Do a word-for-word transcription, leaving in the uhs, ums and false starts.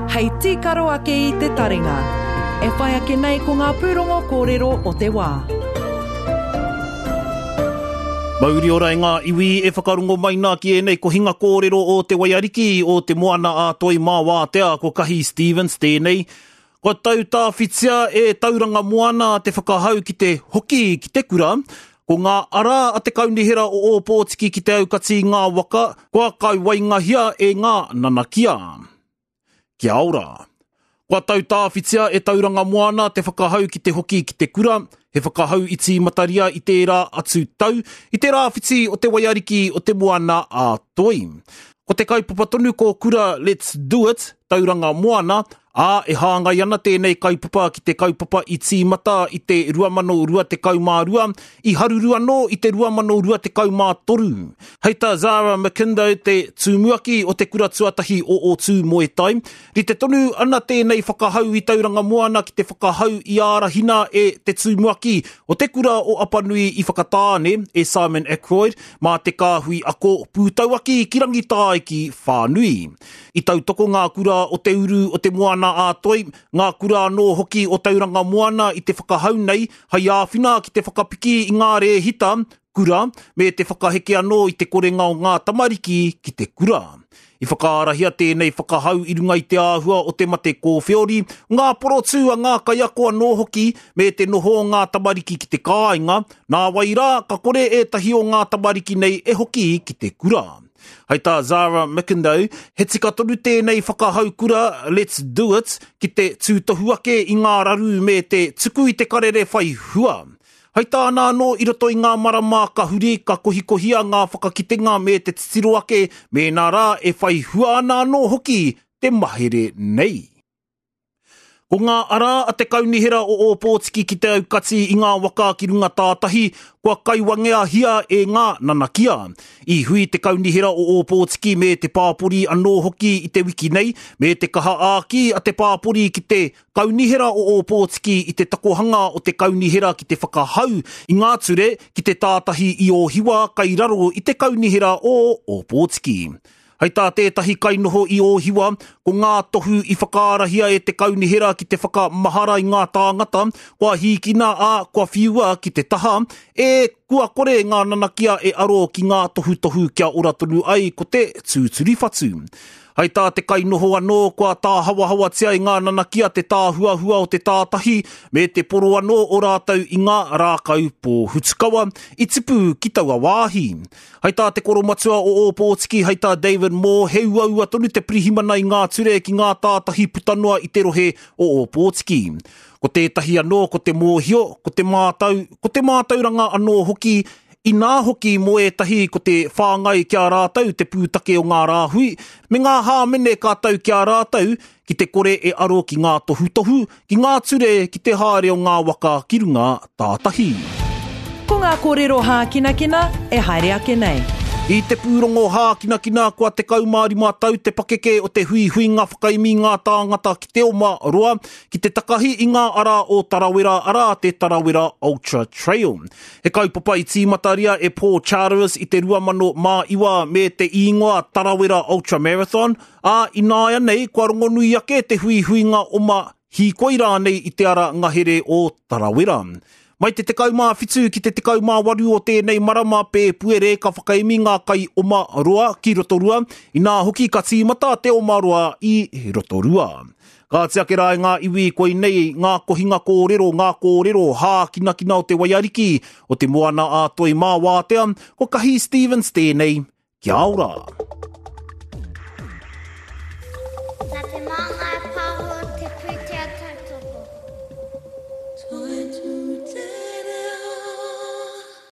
Hei tīkaro ake i te taringa. E whai ake nei ko ngā pūrongo kōrero o te wā. Mauri ora ngā iwi e whakarungo mai nā ki e nei ko hinga kōrero o te waiariki o te moana a toi mā wātea ko Kahi Stevens tēnei. Ko tau tā whitia e tauranga moana te whakahau ki te hoki ki te kura. Ko ngā ara a te kaunihera o o Pōtiki ki te aukati ngā waka, kua kauwaingahia e ngā nanakia. Kia ora. Kua tau tā whitia e tauranga moana te whakahau ki te hoki ki te kura, he whakahau i tī mataria i tērā atu tau, i tērā whiti o te waiariki o te moana a toi. Ko te kaupapa tonu ko kura Let's Do It, tauranga moana, a e hāngai ana tēnei kaupapa ki te kaupapa i tīmata i te rua mano rua te kaumā rua, i harurua no i te rua mano rua te kaumā toru. Heita Zara McIndo te tūmuaki o te kura tuatahi o o tū Muay Thai. Ri te tonu ana tēnei whakahau i tauranga moana ki te whakahau i ārahina e te tūmuaki o te kura o Apanui i whakatāne e Simon Aykroyd, mā te kāhui ako pūtauaki ki rangitāi ki whānui. I tautoko ngā kura o te uru o te moana a toi, ngā kura anō hoki o tauranga moana i te whakahau nei, hai āwhina ki te whakapiki i ngā rehita, kura, me te whakaheke anō i te korenga o ngā tamariki ki te kura. I whakaarahia tēnei whakahau i runga i te āhua o te mate kōwhiori, ngā porotu a ngā kaiako anō hoki, me te noho o ngā tamariki ki te kāinga, nā waira ka kore e tahi o ngā tamariki nei e hoki ki te kura. Heita Zara McIndo, he tika tonu tēnei whakahau kura Let's Do It ki te tūtohuake i ngā raru me te tuku i te karere whai hua. Heita ana anō i roto i ngā marama ka huri ka kohikohia ngā whakakitenga me te titiroake me nā rā e whai hua ana anō hoki te mahere nei. Ko ngā ara a te kaunihera o o Pōtiki ki te aukati i ngā waka ki runga tātahi, kua kaiwangea hia e ngā nanakia. I hui te kaunihera o o Pōtiki me te pāpori anō hoki i te wiki nei, me te kaha āki a te pāpori ki te kaunihera o o Pōtiki i te takohanga o te kaunihera ki te whakahau i ngā ture ki te tātahi i o hiwa kai raro i te kaunihera o o Pōtiki. Hei tā tētahi kainoho i o hiwa, ko ngā tohu i whakaarahia e te kaunihera ki te whakamahara i ngā tāngata, kua hīkina a kua whiua ki te taha, e kua kore ngā nanakia e aro ki ngā tohu tohu kia ora tonu ai ko te tūturi whatu. Hei tā te kainoho anō kua tā hawa hawa tia i ngā nanakia te tā hua hua o te tātahi, me te poro anō o rātau i ngā rākau pō hutukawa, i tipu ki taua wāhi. Hei tā te koromatua o o Pōtiki, hei tā David Moore, he uaua tonu te pirihimana i ngā ture ki ngā tātahi putanua i te rohe o o Pōtiki. Ko tētahi anō, ko te mōhio, ko te mātau, ko te mātauranga anō hoki, i nā hoki mo e tahi ko te whāngai kia rātau, te pūtake o ngā rāhui, me ngā hāmene kātau kia rātau, ki te kore e aro ki ngā tohu tohu, ki ngā ture ki te haere o ngā waka ki runga tātahi. Ko ngā kōrero hākinakina e haere ake nei. I te pūrongo hākinakina kua te kaumārima tau te pakeke o te hui hui ngā whakaimi ngā tāngata ki te oma roa, ki te takahi i ngā ara o Tarawera ara te Tarawera Ultra Trail. He kaupapa i tīmataria e Paul Charteris i te rua mano mā iwa me te ingoa Tarawera Ultra Marathon, a i nāia nei kua rongonui ake te hui hui ngā oma hikoira nei i te ara ngahere o Tarawera. Mai te tekau mā whitu ki te tekau mā waru o tēnei marama pē puere ka whakaimi ngā kai oma roa ki Rotorua, i nā hoki ka tīmata te oma roa i Rotorua. Ka te ake rai ngā iwi koi nei ngā kohinga kōrero, ngā kōrero hākinakina o te waiariki o te moana a toi mā wātea, ko Kahi Stevens tēnei. Kia ora.